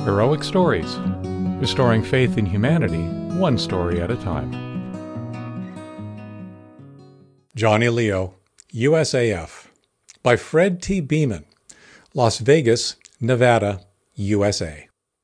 Heroic Stories, restoring faith in humanity, one story at a time. Johnny Leo, USAF, by Fred T. Beeman, Las Vegas, Nevada, USA.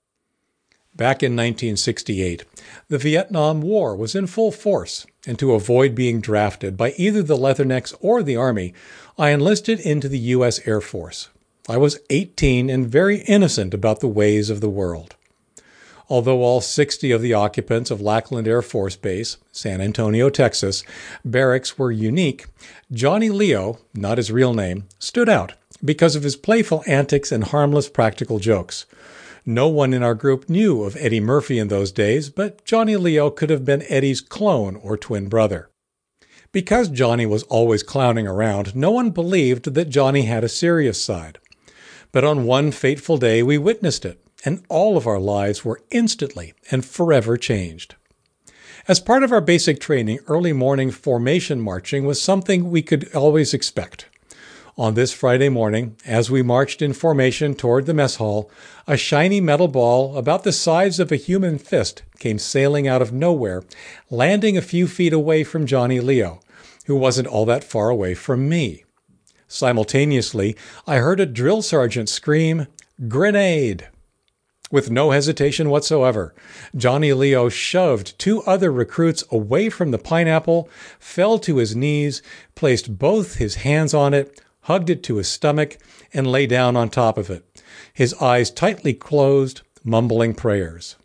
Back in 1968, the Vietnam War was in full force, and to avoid being drafted by either the Leathernecks or the Army, I enlisted into the U.S. Air Force. I was 18 and very innocent about the ways of the world. Although all 60 of the occupants of Lackland Air Force Base, San Antonio, Texas, barracks were unique, Johnny Leo, not his real name, stood out because of his playful antics and harmless practical jokes. No one in our group knew of Eddie Murphy in those days, but Johnny Leo could have been Eddie's clone or twin brother. Because Johnny was always clowning around, no one believed that Johnny had a serious side. But on one fateful day, we witnessed it, and all of our lives were instantly and forever changed. As part of our basic training, early morning formation marching was something we could always expect. On this Friday morning, as we marched in formation toward the mess hall, a shiny metal ball about the size of a human fist came sailing out of nowhere, landing a few feet away from Johnny Leo, who wasn't all that far away from me. Simultaneously, I heard a drill sergeant scream, "Grenade!" With no hesitation whatsoever, Johnny Leo shoved 2 other recruits away from the pineapple, fell to his knees, placed both his hands on it, hugged it to his stomach, and lay down on top of it, his eyes tightly closed, mumbling prayers.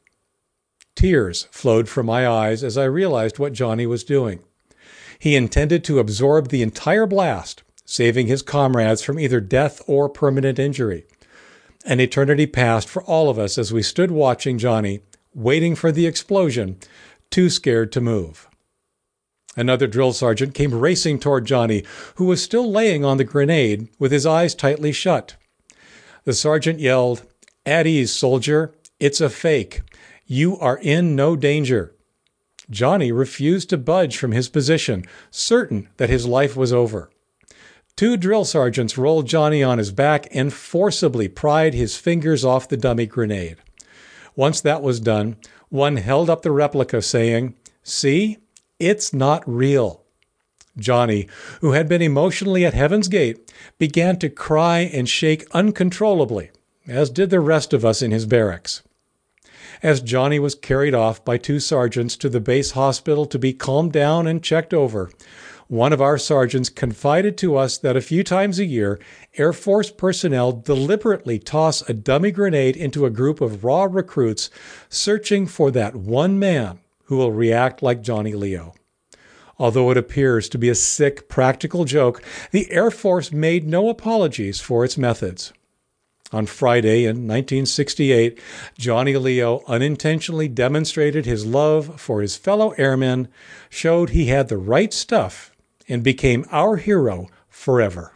Tears flowed from my eyes as I realized what Johnny was doing. He intended to absorb the entire blast, saving his comrades from either death or permanent injury. An eternity passed for all of us as we stood watching Johnny, waiting for the explosion, too scared to move. Another drill sergeant came racing toward Johnny, who was still laying on the grenade with his eyes tightly shut. The sergeant yelled, "At ease, soldier. It's a fake. You are in no danger." Johnny refused to budge from his position, certain that his life was over. 2 drill sergeants rolled Johnny on his back and forcibly pried his fingers off the dummy grenade. Once that was done, one held up the replica saying, "See? It's not real." Johnny, who had been emotionally at Heaven's Gate, began to cry and shake uncontrollably, as did the rest of us in his barracks. As Johnny was carried off by 2 sergeants to the base hospital to be calmed down and checked over, one of our sergeants confided to us that a few times a year, Air Force personnel deliberately toss a dummy grenade into a group of raw recruits searching for that one man who will react like Johnny Leo. Although it appears to be a sick, practical joke, the Air Force made no apologies for its methods. On Friday in 1968, Johnny Leo unintentionally demonstrated his love for his fellow airmen, showed he had the right stuff, and became our hero forever.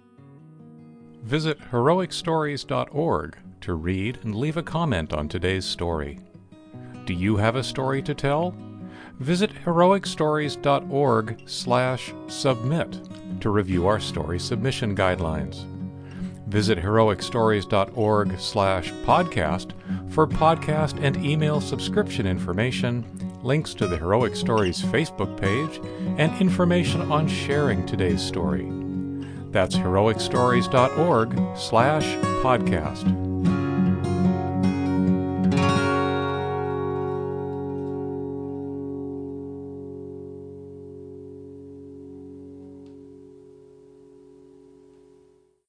Visit heroicstories.org to read and leave a comment on today's story. Do you have a story to tell? Visit heroicstories.org/submit to review our story submission guidelines. Visit heroicstories.org/podcast for podcast and email subscription information, links to the Heroic Stories Facebook page, and information on sharing today's story. That's heroicstories.org/podcast.